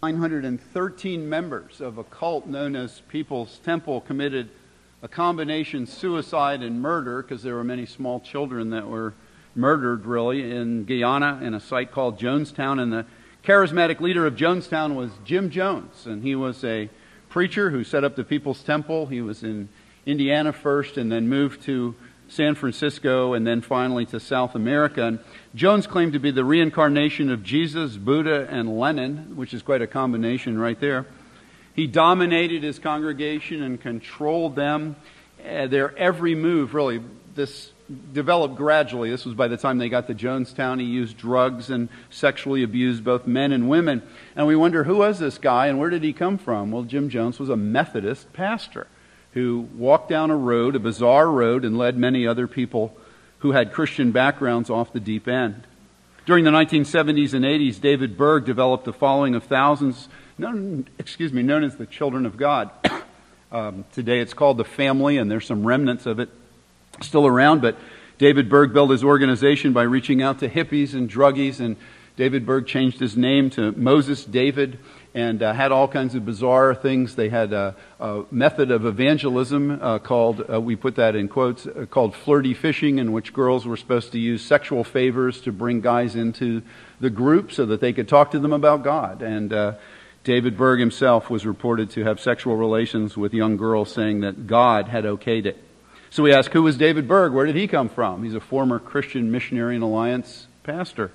913 members of a cult known as People's Temple committed a combination suicide and murder, because there were many small children that were murdered, really, in Guyana in a site called Jonestown. And the charismatic leader of Jonestown was Jim Jones, and he was a preacher who set up the People's Temple. He was in Indiana first and then moved to San Francisco and then finally to South America. And Jones claimed to be the reincarnation of Jesus, Buddha, and Lenin, which is quite a combination right there. He dominated his congregation and controlled them. Their every move, really, this developed gradually. This was by the time they got to Jonestown. He used drugs and sexually abused both men and women. And we wonder, who was this guy and where did he come from? Well, Jim Jones was a Methodist pastor who walked down a road, a bizarre road, and led many other people who had Christian backgrounds off the deep end. During the 1970s and 80s, David Berg developed a following of thousands, known as the Children of God. Today it's called the Family, and there's some remnants of it still around, but David Berg built his organization by reaching out to hippies and druggies, and David Berg changed his name to Moses David, and had all kinds of bizarre things. They had a method of evangelism called, we put that in quotes, called flirty fishing, in which girls were supposed to use sexual favors to bring guys into the group so that they could talk to them about God. And David Berg himself was reported to have sexual relations with young girls, saying that God had okayed it. So we ask, who was David Berg? Where did he come from? He's a former Christian Missionary and Alliance pastor.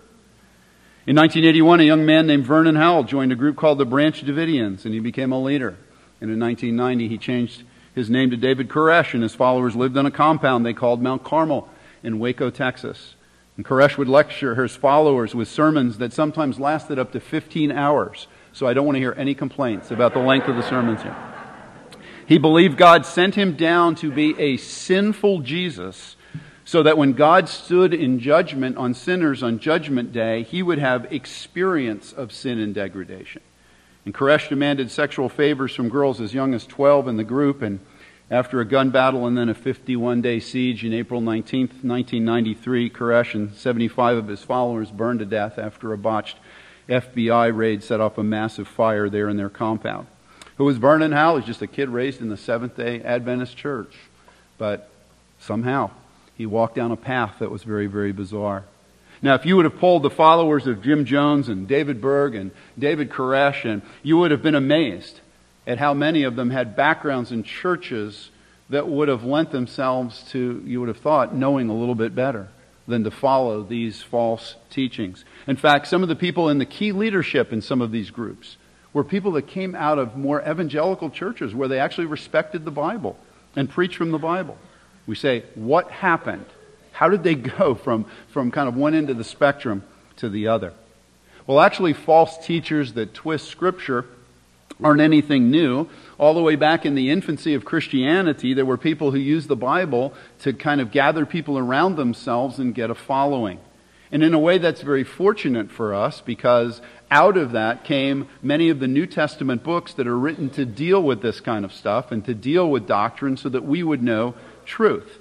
In 1981, a young man named Vernon Howell joined a group called the Branch Davidians, and he became a leader. And in 1990, he changed his name to David Koresh, and his followers lived on a compound they called Mount Carmel in Waco, Texas. And Koresh would lecture his followers with sermons that sometimes lasted up to 15 hours. So I don't want to hear any complaints about the length of the sermons here. He believed God sent him down to be a sinful Jesus, so that when God stood in judgment on sinners on Judgment Day, he would have experience of sin and degradation. And Koresh demanded sexual favors from girls as young as 12 in the group, and after a gun battle and then a 51-day siege in April 19th, 1993, Koresh and 75 of his followers burned to death after a botched FBI raid set off a massive fire there in their compound. Who was Vernon Howell? He's just a kid raised in the Seventh-day Adventist Church. But somehow he walked down a path that was very, very bizarre. Now, if you would have polled the followers of Jim Jones and David Berg and David Koresh, and you would have been amazed at how many of them had backgrounds in churches that would have lent themselves to, you would have thought, knowing a little bit better than to follow these false teachings. In fact, some of the people in the key leadership in some of these groups were people that came out of more evangelical churches where they actually respected the Bible and preached from the Bible. We say, what happened? How did they go from kind of one end of the spectrum to the other? Well, actually, false teachers that twist Scripture aren't anything new. All the way back in the infancy of Christianity, there were people who used the Bible to kind of gather people around themselves and get a following. And in a way, that's very fortunate for us, because out of that came many of the New Testament books that are written to deal with this kind of stuff and to deal with doctrine so that we would know truth.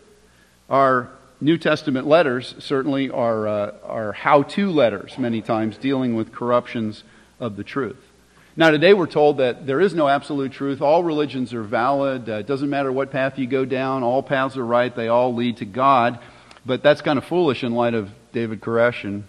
Our New Testament letters certainly are how-to letters many times dealing with corruptions of the truth. Now today we're told that there is no absolute truth. All religions are valid. It doesn't matter what path you go down. All paths are right. They all lead to God. But that's kind of foolish in light of David Koresh and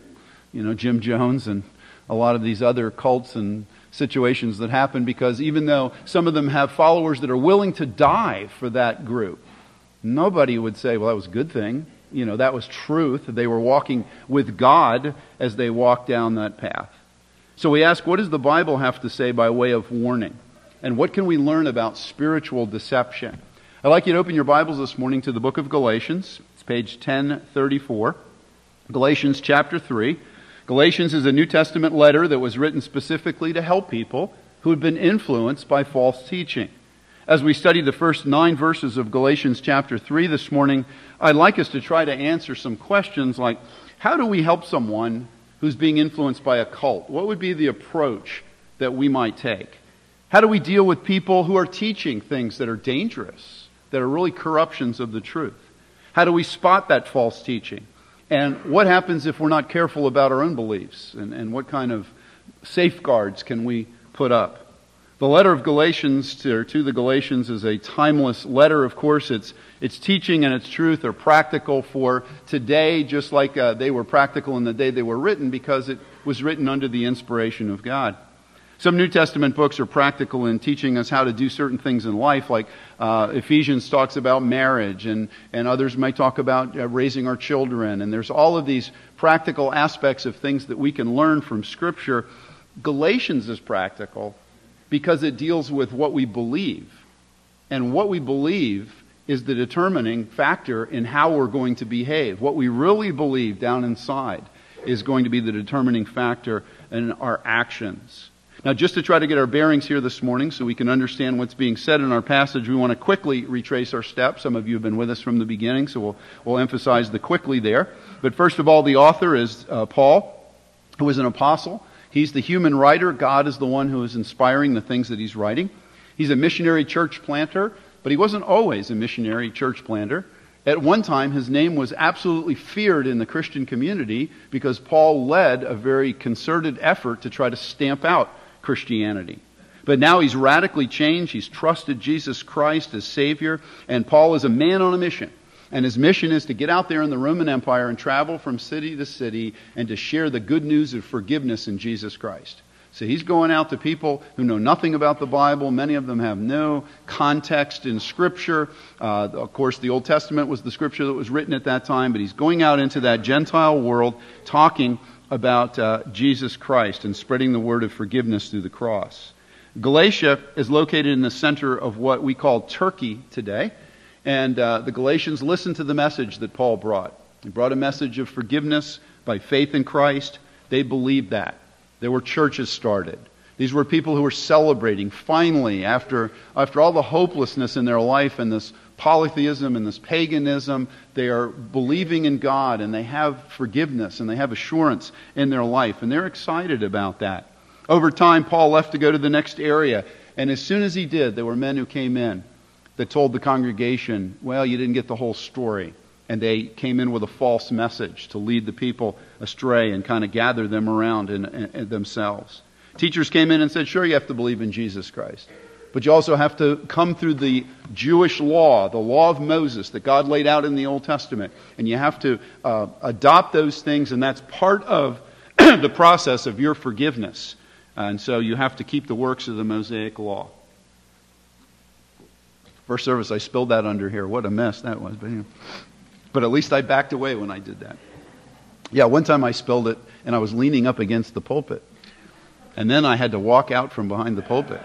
Jim Jones and a lot of these other cults and situations that happen, because even though some of them have followers that are willing to die for that group, nobody would say, well, that was a good thing. That was truth. They were walking with God as they walked down that path. So we ask, what does the Bible have to say by way of warning? And what can we learn about spiritual deception? I'd like you to open your Bibles this morning to the book of Galatians. It's page 1034. Galatians chapter 3. Galatians is a New Testament letter that was written specifically to help people who had been influenced by false teaching. As we study the first 9 verses of Galatians chapter 3 this morning, I'd like us to try to answer some questions like, how do we help someone who's being influenced by a cult? What would be the approach that we might take? How do we deal with people who are teaching things that are dangerous, that are really corruptions of the truth? How do we spot that false teaching? And what happens if we're not careful about our own beliefs? And what kind of safeguards can we put up. The letter of Galatians to the Galatians is a timeless letter. Of course, its teaching and its truth are practical for today, just like they were practical in the day they were written, because it was written under the inspiration of God. Some New Testament books are practical in teaching us how to do certain things in life, like Ephesians talks about marriage, and others might talk about raising our children. And there's all of these practical aspects of things that we can learn from Scripture. Galatians is practical because it deals with what we believe. And what we believe is the determining factor in how we're going to behave. What we really believe down inside is going to be the determining factor in our actions. Now, just to try to get our bearings here this morning so we can understand what's being said in our passage, we want to quickly retrace our steps. Some of you have been with us from the beginning, so we'll emphasize the quickly there. But first of all, the author is Paul, who is an apostle. He's the human writer. God is the one who is inspiring the things that he's writing. He's a missionary church planter, but he wasn't always a missionary church planter. At one time, his name was absolutely feared in the Christian community because Paul led a very concerted effort to try to stamp out Christianity. But now he's radically changed. He's trusted Jesus Christ as Savior, and Paul is a man on a mission. And his mission is to get out there in the Roman Empire and travel from city to city and to share the good news of forgiveness in Jesus Christ. So he's going out to people who know nothing about the Bible. Many of them have no context in Scripture. Of course, the Old Testament was the Scripture that was written at that time, but he's going out into that Gentile world talking about Jesus Christ and spreading the word of forgiveness through the cross. Galatia is located in the center of what we call Turkey today. And the Galatians listened to the message that Paul brought. He brought a message of forgiveness by faith in Christ. They believed that. There were churches started. These were people who were celebrating, finally, after all the hopelessness in their life and this polytheism and this paganism, they are believing in God and they have forgiveness and they have assurance in their life. And they're excited about that. Over time, Paul left to go to the next area. And as soon as he did, there were men who came in that told the congregation, well, you didn't get the whole story. And they came in with a false message to lead the people astray and kind of gather them around in themselves. Teachers came in and said, sure, you have to believe in Jesus Christ. But you also have to come through the Jewish law, the law of Moses that God laid out in the Old Testament. And you have to adopt those things, and that's part of the process of your forgiveness. And so you have to keep the works of the Mosaic law. First service, I spilled that under here. What a mess that was. But at least I backed away when I did that. Yeah, one time I spilled it, and I was leaning up against the pulpit. And then I had to walk out from behind the pulpit.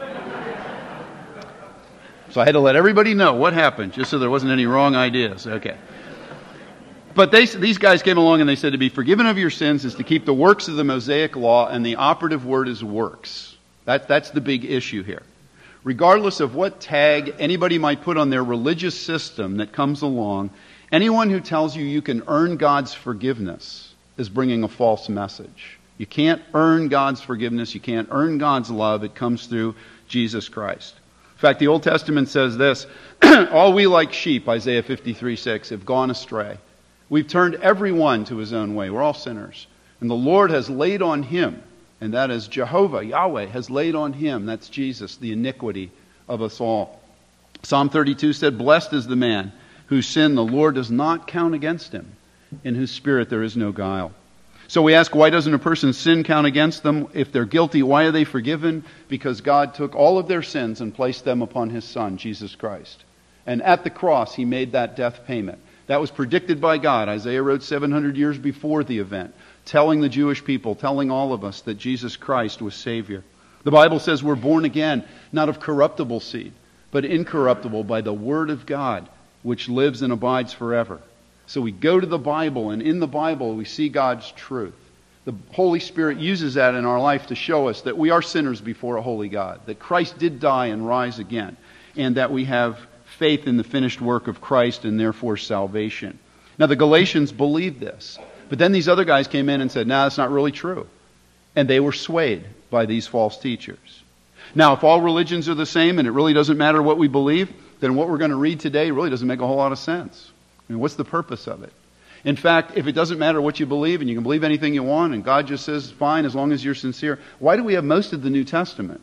So I had to let everybody know what happened, just so there wasn't any wrong ideas. Okay. But these guys came along and they said to be forgiven of your sins is to keep the works of the Mosaic law, and the operative word is works. That's the big issue here. Regardless of what tag anybody might put on their religious system that comes along, anyone who tells you can earn God's forgiveness is bringing a false message. You can't earn God's forgiveness. You can't earn God's love. It comes through Jesus Christ. In fact, the Old Testament says this, all we like sheep, Isaiah 53:6, have gone astray. We've turned everyone to his own way. We're all sinners. And the Lord has laid on him, and that is Jehovah, Yahweh, has laid on him, that's Jesus, the iniquity of us all. Psalm 32 said, blessed is the man whose sin the Lord does not count against him, in whose spirit there is no guile. So we ask, why doesn't a person's sin count against them? If they're guilty, why are they forgiven? Because God took all of their sins and placed them upon his Son, Jesus Christ. And at the cross, he made that death payment. That was predicted by God. Isaiah wrote 700 years before the event, telling the Jewish people, telling all of us that Jesus Christ was Savior. The Bible says we're born again, not of corruptible seed, but incorruptible by the Word of God, which lives and abides forever. So we go to the Bible, and in the Bible we see God's truth. The Holy Spirit uses that in our life to show us that we are sinners before a holy God, that Christ did die and rise again, and that we have faith in the finished work of Christ and therefore salvation. Now the Galatians believed this, but then these other guys came in and said, that's not really true. And they were swayed by these false teachers. Now if all religions are the same and it really doesn't matter what we believe, then what we're going to read today really doesn't make a whole lot of sense. I mean, what's the purpose of it? In fact, if it doesn't matter what you believe and you can believe anything you want and God just says, fine, as long as you're sincere, why do we have most of the New Testament?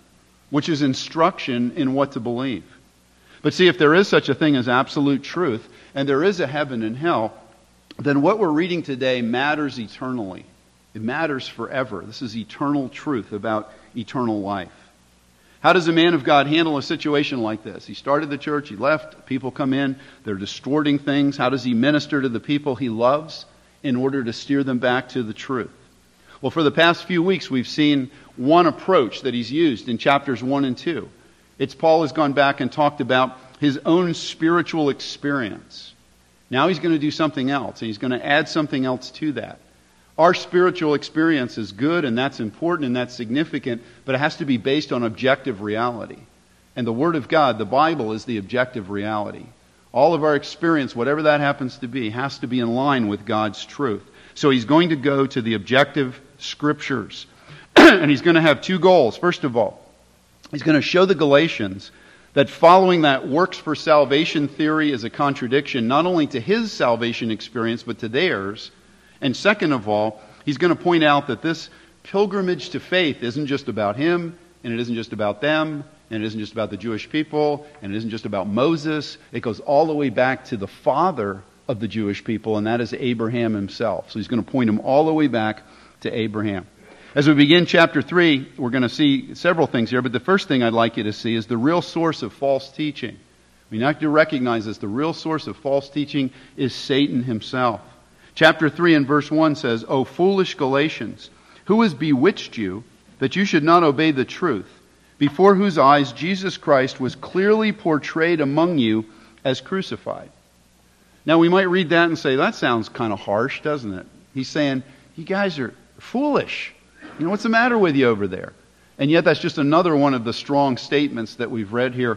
which is instruction in what to believe. But see, if there is such a thing as absolute truth, and there is a heaven and hell, then what we're reading today matters eternally. It matters forever. This is eternal truth about eternal life. How does a man of God handle a situation like this? He started the church, he left, people come in, they're distorting things. How does he minister to the people he loves in order to steer them back to the truth? Well, for the past few weeks, we've seen one approach that he's used in chapters 1 and 2. Paul has gone back and talked about his own spiritual experience. Now he's going to do something else, and he's going to add something else to that. Our spiritual experience is good, and that's important, and that's significant, but it has to be based on objective reality. And the Word of God, the Bible, is the objective reality. All of our experience, whatever that happens to be, has to be in line with God's truth. So he's going to go to the objective Scriptures. And he's going to have two goals. First of all, he's going to show the Galatians that following that works for salvation theory is a contradiction not only to his salvation experience, but to theirs. And second of all, he's going to point out that this pilgrimage to faith isn't just about him, and it isn't just about them, and it isn't just about the Jewish people, and it isn't just about Moses. It goes all the way back to the father of the Jewish people, and that is Abraham himself. So he's going to point them all the way back to Abraham. As we begin chapter 3, we're going to see several things here, but the first thing I'd like you to see is the real source of false teaching. We have to recognize this. The real source of false teaching is Satan himself. Chapter 3 and verse 1 says, "O foolish Galatians, who has bewitched you that you should not obey the truth, before whose eyes Jesus Christ was clearly portrayed among you as crucified?" Now we might read that and say, that sounds kind of harsh, doesn't it? He's saying, you guys are foolish. What's the matter with you over there? And yet that's just another one of the strong statements that we've read here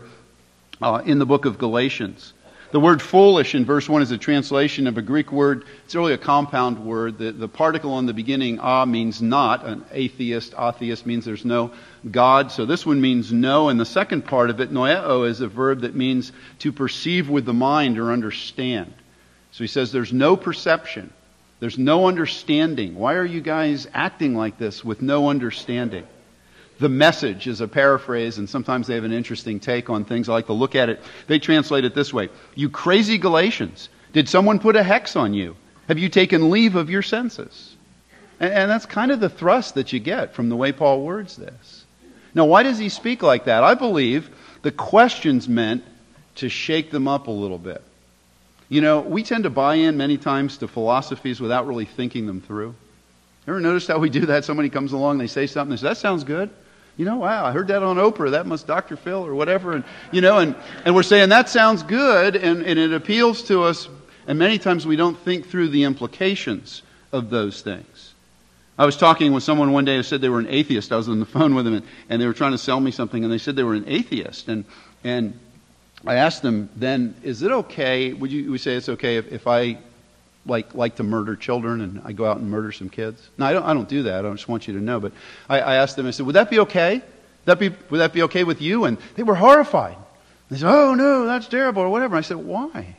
in the book of Galatians. The word foolish in verse 1 is a translation of a Greek word. It's really a compound word. The particle on the beginning, means not. An atheist means there's no God. So this one means no. And the second part of it, noeo, is a verb that means to perceive with the mind or understand. So he says there's no perception. There's no understanding. Why are you guys acting like this with no understanding? The Message is a paraphrase, and sometimes they have an interesting take on things. I like to look at it. They translate it this way: "You crazy Galatians, did someone put a hex on you? Have you taken leave of your senses?" And that's kind of the thrust that you get from the way Paul words this. Now, why does he speak like that? I believe the question's meant to shake them up a little bit. We tend to buy in many times to philosophies without really thinking them through. Ever noticed how we do that? Somebody comes along, they say something, they say, "That sounds good. Wow, I heard that on Oprah. That must Dr. Phil or whatever." And we're saying, that sounds good, and it appeals to us, and many times we don't think through the implications of those things. I was talking with someone one day who said they were an atheist. I was on the phone with them, and they were trying to sell me something, and they said they were an atheist. And I asked them then, is it okay, would you say it's okay if I like to murder children and I go out and murder some kids? No, I don't do that. I just want you to know. But I asked them, I said, would that be okay? Would that be okay with you? And they were horrified. They said, "Oh no, that's terrible," or whatever. I said, why?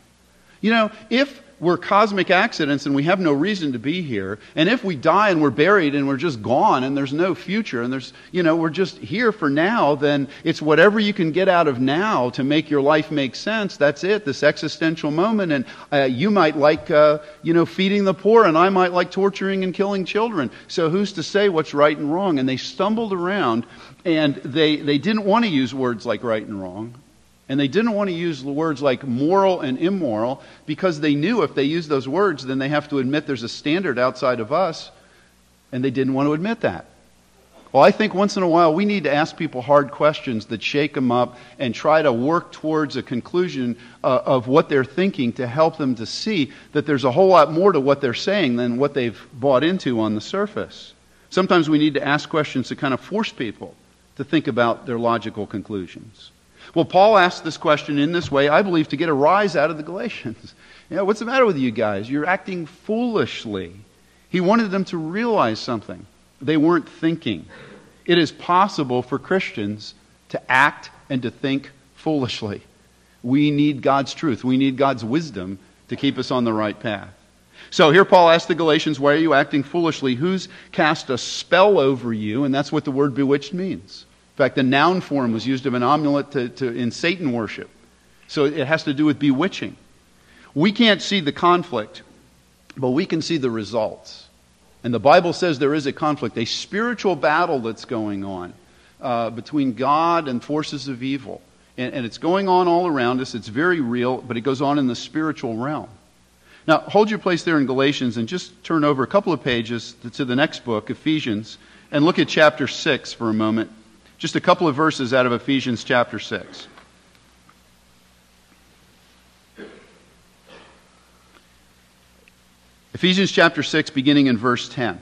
If we're cosmic accidents and we have no reason to be here, and if we die and we're buried and we're just gone and there's no future and we're just here for now, then it's whatever you can get out of now to make your life make sense. That's it, this existential moment. And you might like, feeding the poor, and I might like torturing and killing children. So who's to say what's right and wrong? And they stumbled around, and they didn't want to use words like right and wrong. And they didn't want to use words like moral and immoral, because they knew if they used those words, then they have to admit there's a standard outside of us, and they didn't want to admit that. Well, I think once in a while we need to ask people hard questions that shake them up and try to work towards a conclusion of what they're thinking, to help them to see that there's a whole lot more to what they're saying than what they've bought into on the surface. Sometimes we need to ask questions to kind of force people to think about their logical conclusions. Well, Paul asked this question in this way, I believe, to get a rise out of the Galatians. What's the matter with you guys? You're acting foolishly. He wanted them to realize something. They weren't thinking. It is possible for Christians to act and to think foolishly. We need God's truth. We need God's wisdom to keep us on the right path. So here Paul asked the Galatians, why are you acting foolishly? Who's cast a spell over you? And that's what the word bewitched means. In fact, the noun form was used of an amulet in Satan worship. So it has to do with bewitching. We can't see the conflict, but we can see the results. And the Bible says there is a conflict, a spiritual battle that's going on between God and forces of evil. And it's going on all around us. It's very real, but it goes on in the spiritual realm. Now, hold your place there in Galatians and just turn over a couple of pages to the next book, Ephesians, and look at chapter 6 for a moment. Just a couple of verses out of Ephesians chapter 6. Ephesians chapter 6, beginning in verse 10.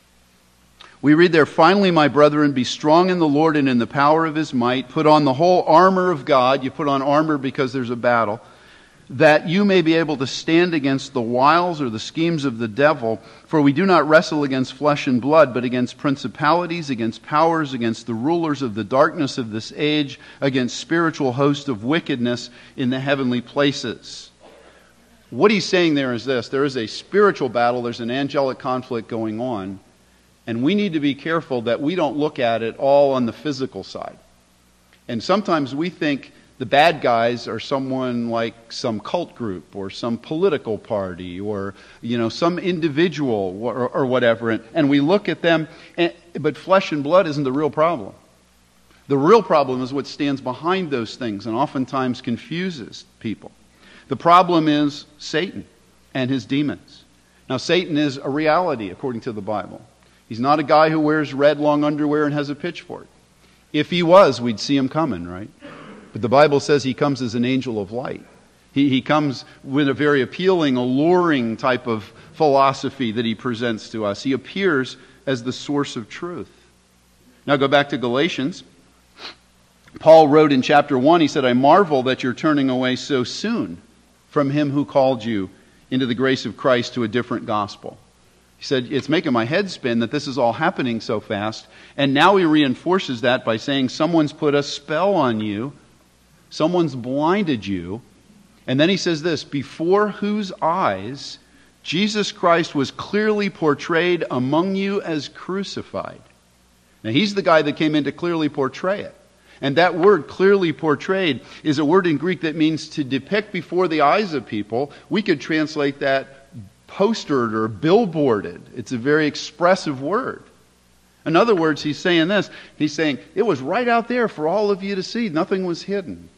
We read there, "Finally, my brethren, be strong in the Lord and in the power of His might. Put on the whole armor of God." You put on armor because there's a battle. "That you may be able to stand against the wiles or the schemes of the devil. For we do not wrestle against flesh and blood, but against principalities, against powers, against the rulers of the darkness of this age, against spiritual hosts of wickedness in the heavenly places." What he's saying there is this: there is a spiritual battle, there's an angelic conflict going on, and we need to be careful that we don't look at it all on the physical side. And sometimes we think the bad guys are someone like some cult group or some political party or some individual or whatever, and we look at them, but flesh and blood isn't the real problem. The real problem is what stands behind those things and oftentimes confuses people. The problem is Satan and his demons. Now, Satan is a reality according to the Bible. He's not a guy who wears red long underwear and has a pitchfork. If he was, we'd see him coming, right? But the Bible says he comes as an angel of light. He comes with a very appealing, alluring type of philosophy that he presents to us. He appears as the source of truth. Now go back to Galatians. Paul wrote in chapter 1, he said, "I marvel that you're turning away so soon from Him who called you into the grace of Christ to a different gospel." He said, it's making my head spin that this is all happening so fast. And now he reinforces that by saying someone's put a spell on you. Someone's blinded you. And then he says this, "Before whose eyes Jesus Christ was clearly portrayed among you as crucified." Now he's the guy that came in to clearly portray it. And that word, clearly portrayed, is a word in Greek that means to depict before the eyes of people. We could translate that postered or billboarded. It's a very expressive word. In other words, he's saying this. He's saying, it was right out there for all of you to see. Nothing was hidden.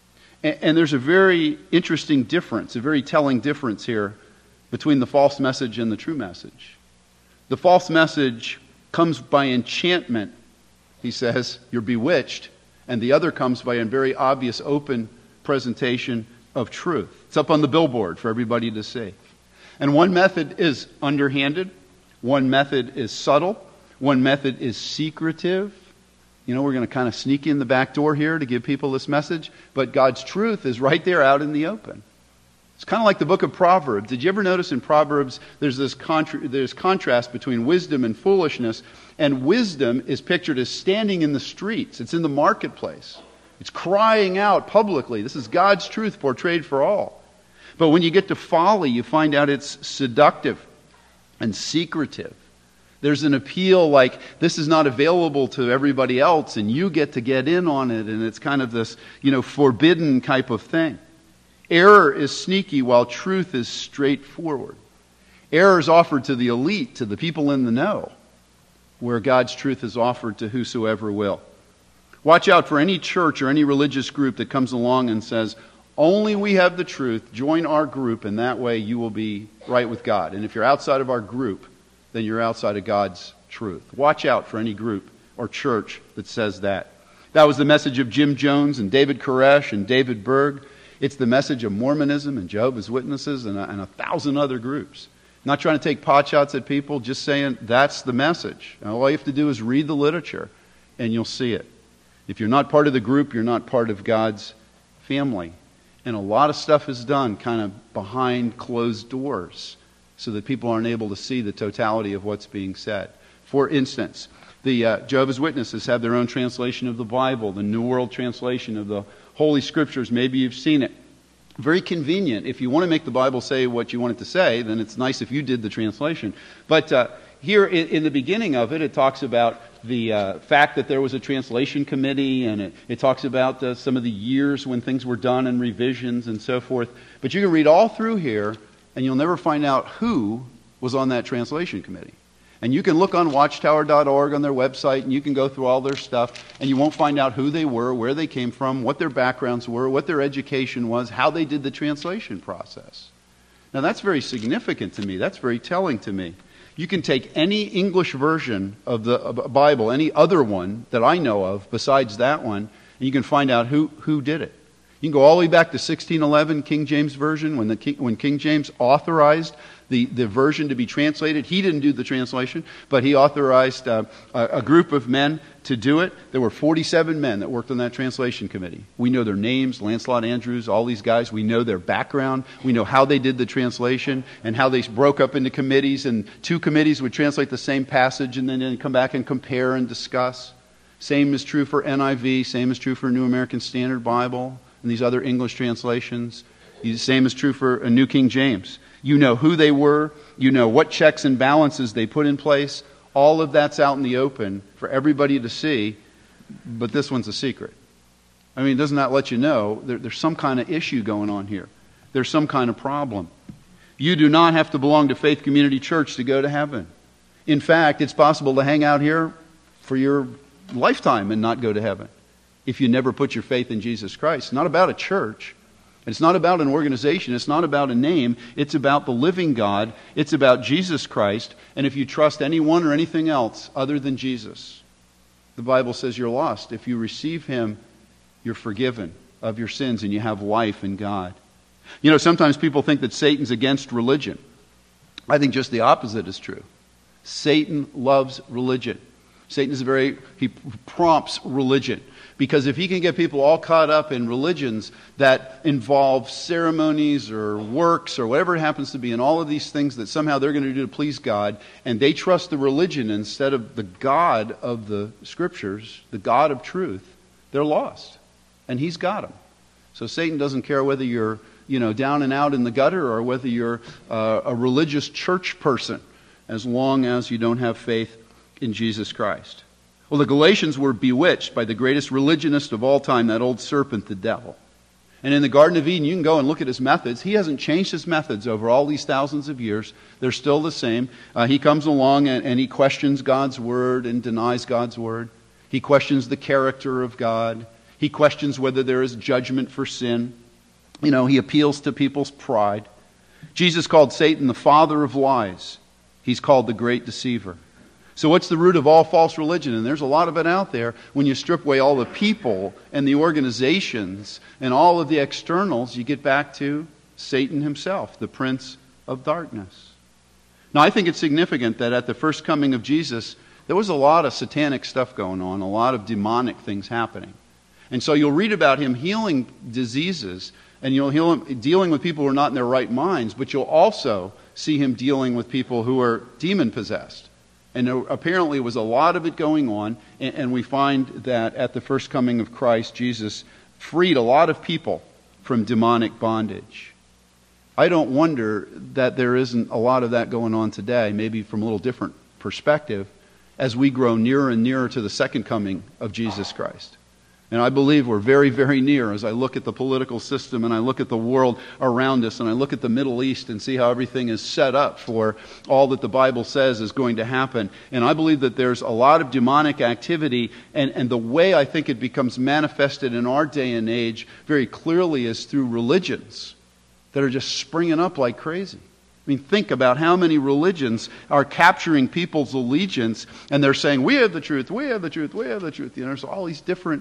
And there's a very interesting difference, a very telling difference here between the false message and the true message. The false message comes by enchantment. He says, you're bewitched. And the other comes by a very obvious, open presentation of truth. It's up on the billboard for everybody to see. And one method is underhanded. One method is subtle. One method is secretive. We're going to kind of sneak in the back door here to give people this message. But God's truth is right there out in the open. It's kind of like the book of Proverbs. Did you ever notice in Proverbs there's this contrast between wisdom and foolishness? And wisdom is pictured as standing in the streets. It's in the marketplace. It's crying out publicly. This is God's truth portrayed for all. But when you get to folly, you find out it's seductive and secretive. There's an appeal like this is not available to everybody else and you get to get in on it, and it's kind of this, forbidden type of thing. Error is sneaky while truth is straightforward. Error is offered to the elite, to the people in the know, where God's truth is offered to whosoever will. Watch out for any church or any religious group that comes along and says, only we have the truth, join our group, and that way you will be right with God. And if you're outside of our group, then you're outside of God's truth. Watch out for any group or church that says that. That was the message of Jim Jones and David Koresh and David Berg. It's the message of Mormonism and Jehovah's Witnesses and a thousand other groups. Not trying to take pot shots at people, just saying that's the message. And all you have to do is read the literature and you'll see it. If you're not part of the group, you're not part of God's family. And a lot of stuff is done kind of behind closed doors so that people aren't able to see the totality of what's being said. For instance, the Jehovah's Witnesses have their own translation of the Bible, the New World Translation of the Holy Scriptures. Maybe you've seen it. Very convenient. If you want to make the Bible say what you want it to say, then it's nice if you did the translation. But here in the beginning of it, it talks about the fact that there was a translation committee, and it talks about some of the years when things were done and revisions and so forth. But you can read all through here, and you'll never find out who was on that translation committee. And you can look on watchtower.org on their website, and you can go through all their stuff, and you won't find out who they were, where they came from, what their backgrounds were, what their education was, how they did the translation process. Now that's very significant to me. That's very telling to me. You can take any English version of the Bible, any other one that I know of besides that one, and you can find out who did it. You can go all the way back to 1611, King James Version, when King James authorized the version to be translated. He didn't do the translation, but he authorized a group of men to do it. There were 47 men that worked on that translation committee. We know their names, Lancelot Andrews, all these guys. We know their background. We know how they did the translation and how they broke up into committees, and 2 committees would translate the same passage and then they'd come back and compare and discuss. Same is true for NIV, same is true for New American Standard Bible and these other English translations. The same is true for a New King James. You know who they were. You know what checks and balances they put in place. All of that's out in the open for everybody to see, but this one's a secret. I mean, doesn't that let you know there's some kind of issue going on here? There's some kind of problem. You do not have to belong to Faith Community Church to go to heaven. In fact, it's possible to hang out here for your lifetime and not go to heaven if you never put your faith in Jesus Christ. It's not about a church. It's not about an organization. It's not about a name. It's about the living God. It's about Jesus Christ. And if you trust anyone or anything else other than Jesus, the Bible says you're lost. If you receive Him, you're forgiven of your sins and you have life in God. You know, sometimes people think that Satan's against religion. I think just the opposite is true. Satan loves religion. He prompts religion. Because if he can get people all caught up in religions that involve ceremonies or works or whatever it happens to be, and all of these things that somehow they're going to do to please God, and they trust the religion instead of the God of the Scriptures, the God of truth, they're lost. And he's got them. So Satan doesn't care whether you're, down and out in the gutter or whether you're a religious church person, as long as you don't have faith in Jesus Christ. Well, the Galatians were bewitched by the greatest religionist of all time, that old serpent, the devil. And in the Garden of Eden, you can go and look at his methods. He hasn't changed his methods over all these thousands of years. They're still the same. He comes along and he questions God's word and denies God's word. He questions the character of God. He questions whether there is judgment for sin. He appeals to people's pride. Jesus called Satan the father of lies. He's called the great deceiver. So what's the root of all false religion? And there's a lot of it out there. When you strip away all the people and the organizations and all of the externals, you get back to Satan himself, the prince of darkness. Now, I think it's significant that at the first coming of Jesus, there was a lot of satanic stuff going on, a lot of demonic things happening. And so you'll read about him healing diseases, and you'll heal him dealing with people who are not in their right minds, but you'll also see him dealing with people who are demon-possessed. And there apparently was a lot of it going on, and we find that at the first coming of Christ, Jesus freed a lot of people from demonic bondage. I don't wonder that there isn't a lot of that going on today, maybe from a little different perspective, as we grow nearer and nearer to the second coming of Jesus Christ. And I believe we're very, very near as I look at the political system and I look at the world around us and I look at the Middle East and see how everything is set up for all that the Bible says is going to happen. And I believe that there's a lot of demonic activity, and the way I think it becomes manifested in our day and age very clearly is through religions that are just springing up like crazy. I mean, think about how many religions are capturing people's allegiance, and they're saying, we have the truth, we have the truth, we have the truth. There's all these different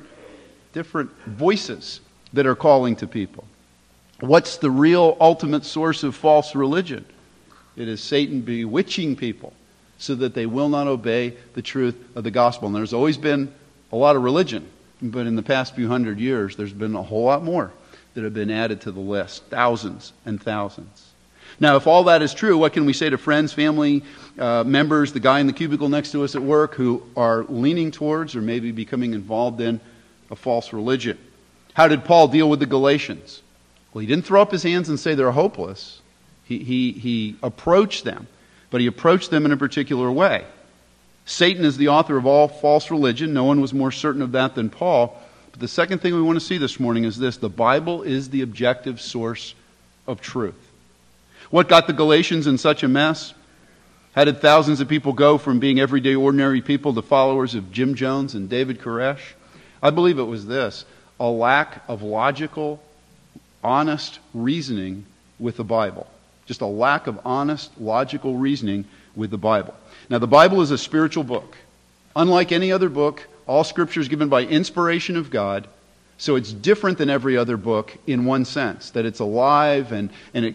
voices that are calling to people. What's the real ultimate source of false religion? It is Satan bewitching people so that they will not obey the truth of the gospel. And there's always been a lot of religion, but in the past few hundred years, there's been a whole lot more that have been added to the list, thousands and thousands. Now, if all that is true, what can we say to friends, family members, the guy in the cubicle next to us at work who are leaning towards or maybe becoming involved in a false religion? How did Paul deal with the Galatians? Well, he didn't throw up his hands and say they're hopeless. He approached them. but he approached them in a particular way. Satan is the author of all false religion. No one was more certain of that than Paul. But the second thing we want to see this morning is this: the Bible is the objective source of truth. What got the Galatians in such a mess? How did thousands of people go from being everyday ordinary people to followers of Jim Jones and David Koresh? I believe it was this: a lack of logical, honest reasoning with the Bible. Just a lack of honest, logical reasoning with the Bible. Now, the Bible is a spiritual book. Unlike any other book, all Scripture is given by inspiration of God, so it's different than every other book in one sense, that it's alive and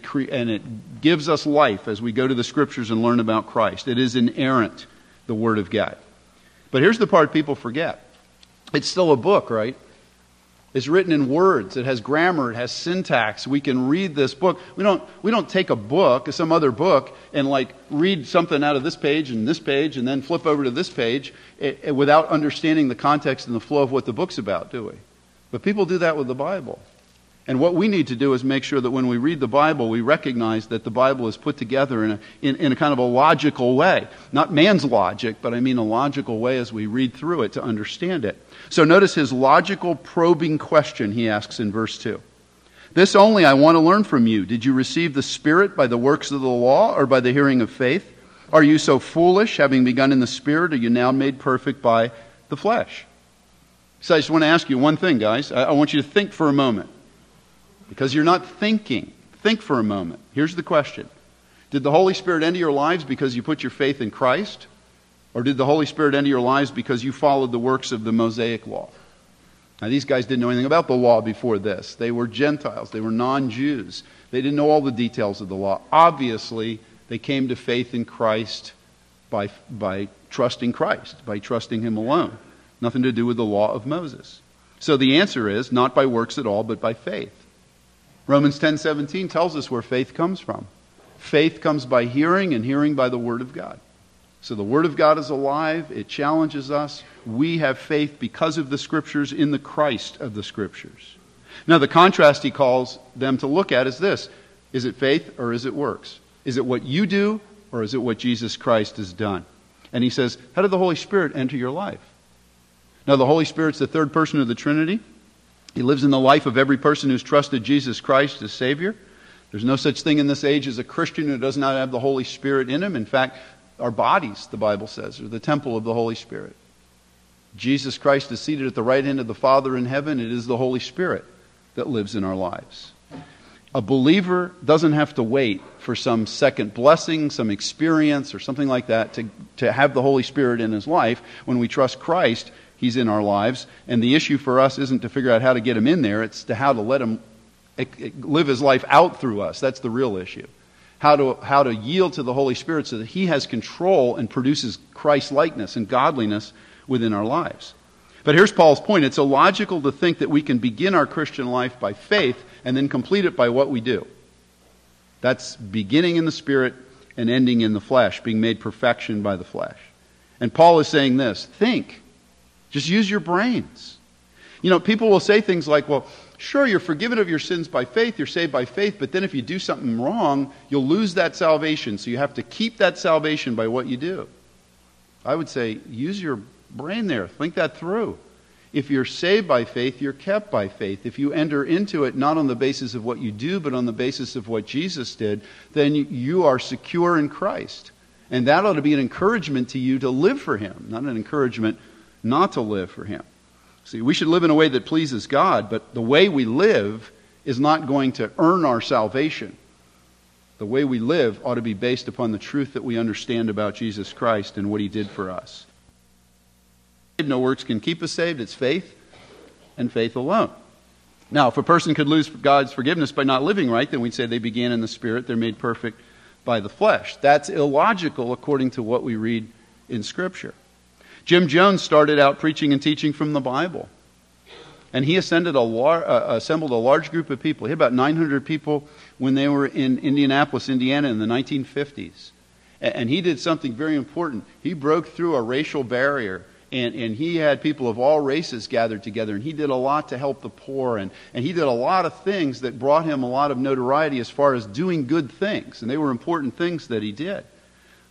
it gives us life as we go to the Scriptures and learn about Christ. It is inerrant, the Word of God. But here's the part people forget. It's still a book, right? It's written in words. It has grammar. It has syntax. We can read this book. We don't take a book, some other book, and read something out of this page and then flip over to this page without understanding the context and the flow of what the book's about, do we? But people do that with the Bible. And what we need to do is make sure that when we read the Bible, we recognize that the Bible is put together in a kind of a logical way. Not man's logic, but I mean a logical way as we read through it to understand it. So notice his logical probing question he asks in verse 2. This only I want to learn from you. Did you receive the Spirit by the works of the law or by the hearing of faith? Are you so foolish, having begun in the Spirit, are you now made perfect by the flesh? So I just want to ask you one thing, guys. I want you to think for a moment. Because you're not thinking. Think for a moment. Here's the question. Did the Holy Spirit enter your lives because you put your faith in Christ? Or did the Holy Spirit enter your lives because you followed the works of the Mosaic Law? Now, these guys didn't know anything about the law before this. They were Gentiles. They were non-Jews. They didn't know all the details of the law. Obviously, they came to faith in Christ by trusting Christ, by trusting Him alone. Nothing to do with the law of Moses. So the answer is not by works at all, but by faith. Romans 10:17 tells us where faith comes from. Faith comes by hearing, and hearing by the Word of God. So the Word of God is alive. It challenges us. We have faith because of the Scriptures in the Christ of the Scriptures. Now the contrast he calls them to look at is this. Is it faith or is it works? Is it what you do or is it what Jesus Christ has done? And he says, how did the Holy Spirit enter your life? Now the Holy Spirit's the third person of the Trinity. He lives in the life of every person who's trusted Jesus Christ as Savior. There's no such thing in this age as a Christian who does not have the Holy Spirit in him. In fact, our bodies, the Bible says, are the temple of the Holy Spirit. Jesus Christ is seated at the right hand of the Father in heaven. It is the Holy Spirit that lives in our lives. A believer doesn't have to wait for some second blessing, some experience, or something like that to have the Holy Spirit in his life. When we trust Christ, He's in our lives. And the issue for us isn't to figure out how to get Him in there. It's to how to let Him live His life out through us. That's the real issue. How to yield to the Holy Spirit so that He has control and produces Christ-likeness and godliness within our lives. But here's Paul's point. It's illogical to think that we can begin our Christian life by faith and then complete it by what we do. That's beginning in the Spirit and ending in the flesh, being made perfection by the flesh. And Paul is saying this: think. Just use your brains. You know, people will say things like, well, sure, you're forgiven of your sins by faith, you're saved by faith, but then if you do something wrong, you'll lose that salvation, so you have to keep that salvation by what you do. I would say, use your brain there. Think that through. If you're saved by faith, you're kept by faith. If you enter into it not on the basis of what you do, but on the basis of what Jesus did, then you are secure in Christ. And that ought to be an encouragement to you to live for Him, not an encouragement not to live for Him. See, we should live in a way that pleases God, but the way we live is not going to earn our salvation. The way we live ought to be based upon the truth that we understand about Jesus Christ and what He did for us. No works can keep us saved. It's faith and faith alone. Now, if a person could lose God's forgiveness by not living right, then we'd say they began in the Spirit, they're made perfect by the flesh. That's illogical according to what we read in Scripture. Jim Jones started out preaching and teaching from the Bible. And he assembled a large group of people. He had about 900 people when they were in Indianapolis, Indiana in the 1950s. And he did something very important. He broke through a racial barrier. And he had people of all races gathered together. And he did a lot to help the poor. And he did a lot of things that brought him a lot of notoriety as far as doing good things. And they were important things that he did.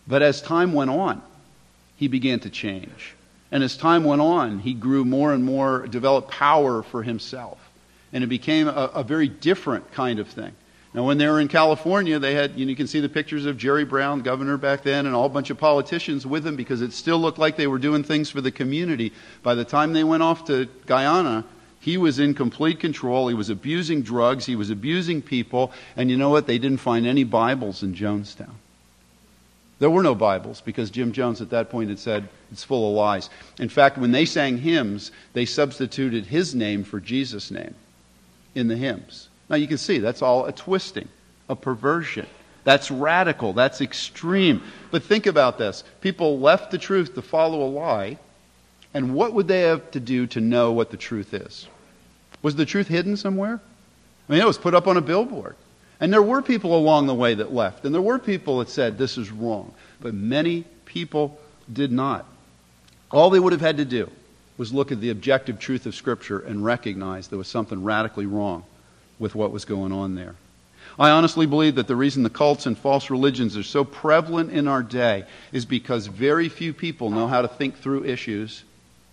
But as time went on, he began to change. And as time went on, he grew more and more, developed power for himself. And it became a very different kind of thing. Now, when they were in California, they had, you can see the pictures of Jerry Brown, governor back then, and a whole bunch of politicians with him because it still looked like they were doing things for the community. By the time they went off to Guyana, he was in complete control. He was abusing drugs. He was abusing people. And you know what? They didn't find any Bibles in Jonestown. There were no Bibles because Jim Jones at that point had said it's full of lies. In fact, when they sang hymns, they substituted his name for Jesus' name in the hymns. Now you can see that's all a twisting, a perversion. That's radical. That's extreme. But think about this. People left the truth to follow a lie. And what would they have to do to know what the truth is? Was the truth hidden somewhere? I mean, it was put up on a billboard. And there were people along the way that left. And there were people that said this is wrong. But many people did not. All they would have had to do was look at the objective truth of Scripture and recognize there was something radically wrong with what was going on there. I honestly believe that the reason the cults and false religions are so prevalent in our day is because very few people know how to think through issues.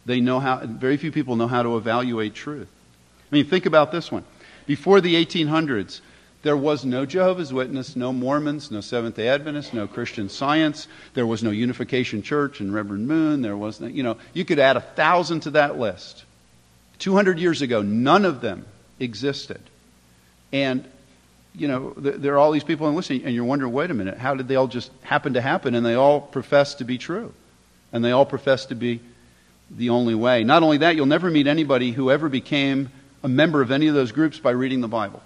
Very few people know how to evaluate truth. I mean, think about this one. Before the 1800s, there was no Jehovah's Witness, no Mormons, no Seventh-day Adventists, no Christian Science. There was no Unification Church and Reverend Moon. There was no, you could add 1,000 to that list. 200 years ago, none of them existed. And, there are all these people listening, and you're wondering, wait a minute, how did they all just happen to happen? And they all profess to be true. And they all profess to be the only way. Not only that, you'll never meet anybody who ever became a member of any of those groups by reading the Bible.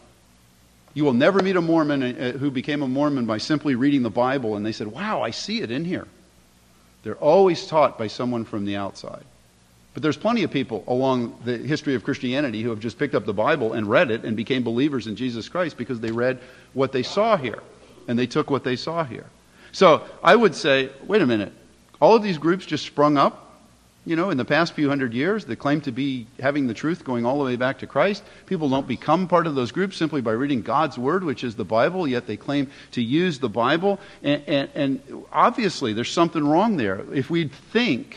You will never meet a Mormon who became a Mormon by simply reading the Bible and they said, wow, I see it in here. They're always taught by someone from the outside. But there's plenty of people along the history of Christianity who have just picked up the Bible and read it and became believers in Jesus Christ because they read what they saw here. And they took what they saw here. So I would say, wait a minute. All of these groups just sprung up, in the past few hundred years that claim to be having the truth going all the way back to Christ. People don't become part of those groups simply by reading God's Word, which is the Bible, yet they claim to use the Bible. And obviously there's something wrong there. If we'd think,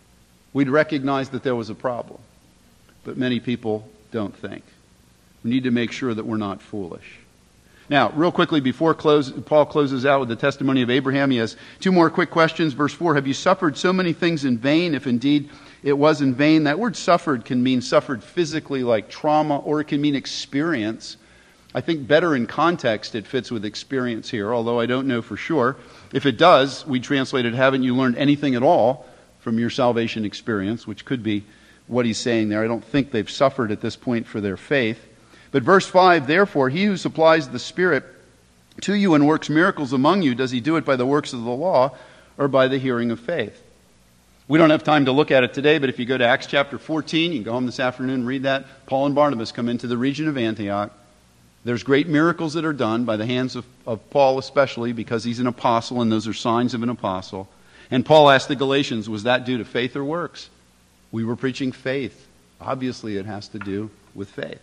we'd recognize that there was a problem. But many people don't think. We need to make sure that we're not foolish. Now, real quickly, before Paul closes out with the testimony of Abraham, he has two more quick questions. Verse 4, have you suffered so many things in vain, if indeed it was in vain? That word suffered can mean suffered physically like trauma, or it can mean experience. I think better in context it fits with experience here, although I don't know for sure. If it does, we translated, haven't you learned anything at all from your salvation experience, which could be what he's saying there. I don't think they've suffered at this point for their faith. But verse 5, therefore, he who supplies the Spirit to you and works miracles among you, does he do it by the works of the law or by the hearing of faith? We don't have time to look at it today, but if you go to Acts chapter 14, you can go home this afternoon and read that. Paul and Barnabas come into the region of Antioch. There's great miracles that are done by the hands of Paul especially because he's an apostle, and those are signs of an apostle. And Paul asked the Galatians, was that due to faith or works? We were preaching faith. Obviously it has to do with faith.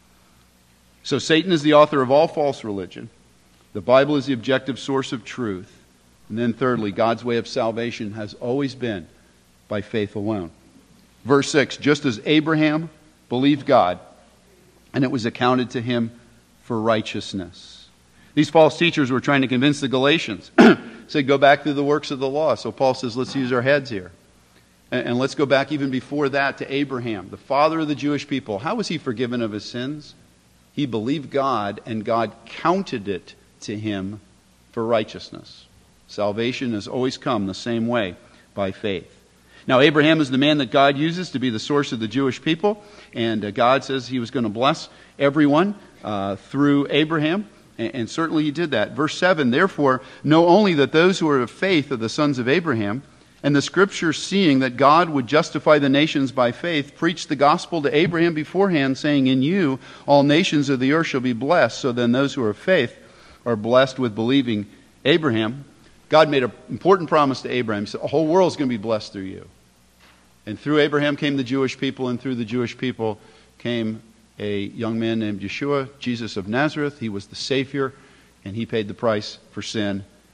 So Satan is the author of all false religion. The Bible is the objective source of truth. And then thirdly, God's way of salvation has always been by faith alone. Verse 6, just as Abraham believed God, and it was accounted to him for righteousness. These false teachers were trying to convince the Galatians. Said, go back to the works of the law. So Paul says, let's use our heads here. And let's go back even before that to Abraham, the father of the Jewish people. How was he forgiven of his sins? He believed God, and God counted it to him for righteousness. Salvation has always come the same way, by faith. Now, Abraham is the man that God uses to be the source of the Jewish people, and God says he was going to bless everyone through Abraham, and certainly he did that. Verse 7, therefore, know only that those who are of faith are the sons of Abraham. And the Scripture, seeing that God would justify the nations by faith, preached the gospel to Abraham beforehand, saying, in you all nations of the earth shall be blessed. So then those who are of faith are blessed with believing Abraham. God made an important promise to Abraham. He said, the whole world is going to be blessed through you. And through Abraham came the Jewish people, and through the Jewish people came a young man named Yeshua, Jesus of Nazareth. He was the Savior, and he paid the price for sin,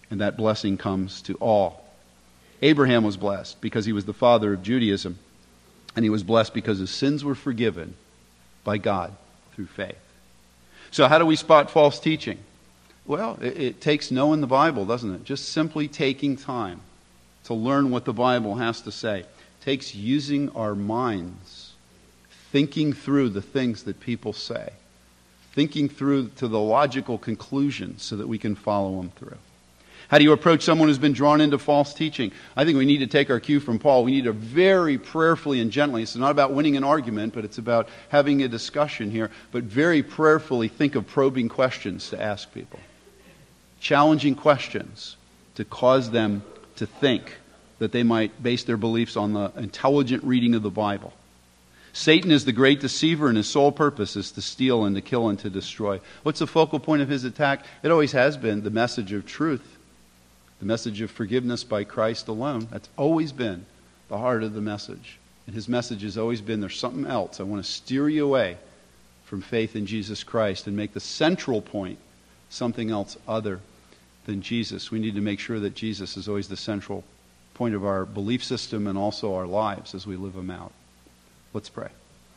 And that blessing comes to all. Abraham was blessed because he was the father of Judaism. And he was blessed because his sins were forgiven by God through faith. So how do we spot false teaching? Well, it takes knowing the Bible, doesn't it? Just simply taking time to learn what the Bible has to say. It takes using our minds, thinking through the things that people say, thinking through to the logical conclusions so that we can follow them through. How do you approach someone who's been drawn into false teaching? I think we need to take our cue from Paul. We need to very prayerfully and gently. It's not about winning an argument, but it's about having a discussion here. But very prayerfully think of probing questions to ask people. Challenging questions to cause them to think that they might base their beliefs on the intelligent reading of the Bible. Satan is the great deceiver, and his sole purpose is to steal and to kill and to destroy. What's the focal point of his attack? It always has been the message of truth. The message of forgiveness by Christ alone. That's always been the heart of the message. And his message has always been, there's something else. I want to steer you away from faith in Jesus Christ and make the central point something else other than Jesus. We need to make sure that Jesus is always the central point of our belief system and also our lives as we live them out. Let's pray.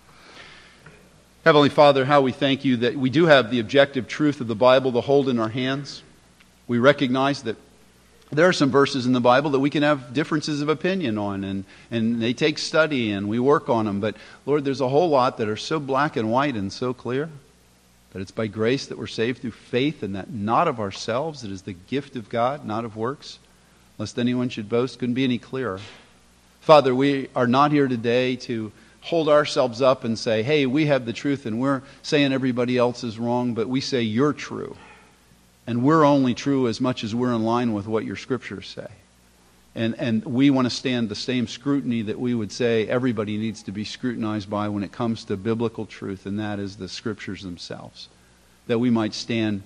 Heavenly Father, how we thank you that we do have the objective truth of the Bible to hold in our hands. We recognize that there are some verses in the Bible that we can have differences of opinion on, and they take study and we work on them. But Lord, there's a whole lot that are so black and white and so clear that it's by grace that we're saved through faith, and that not of ourselves. It is the gift of God, not of works, lest anyone should boast. Couldn't be any clearer. Father, we are not here today to hold ourselves up and say, hey, we have the truth and we're saying everybody else is wrong, but we say you're true. And we're only true as much as we're in line with what your scriptures say. And we want to stand the same scrutiny that we would say everybody needs to be scrutinized by when it comes to biblical truth, and that is the scriptures themselves. That we might stand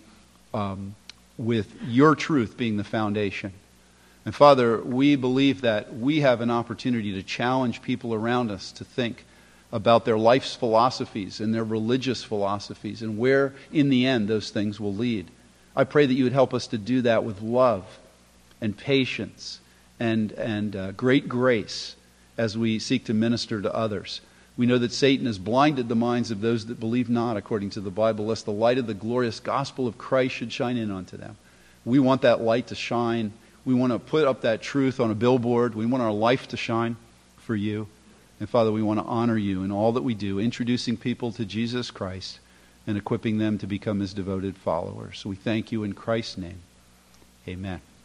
with your truth being the foundation. And Father, we believe that we have an opportunity to challenge people around us to think about their life's philosophies and their religious philosophies and where in the end those things will lead. I pray that you would help us to do that with love and patience and great grace as we seek to minister to others. We know that Satan has blinded the minds of those that believe not, according to the Bible, lest the light of the glorious gospel of Christ should shine in unto them. We want that light to shine. We want to put up that truth on a billboard. We want our life to shine for you. And Father, we want to honor you in all that we do, introducing people to Jesus Christ and equipping them to become his devoted followers. So we thank you in Christ's name. Amen.